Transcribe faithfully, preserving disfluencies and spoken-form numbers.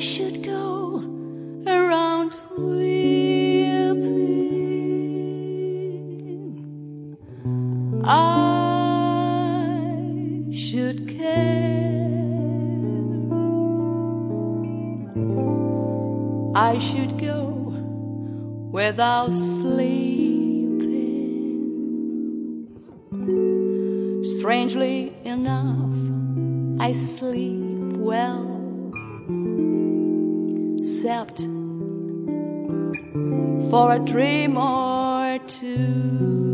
should go around weeping. I should care. I should go without sleeping. Strangely enough, I sleep well, except for a dream or two.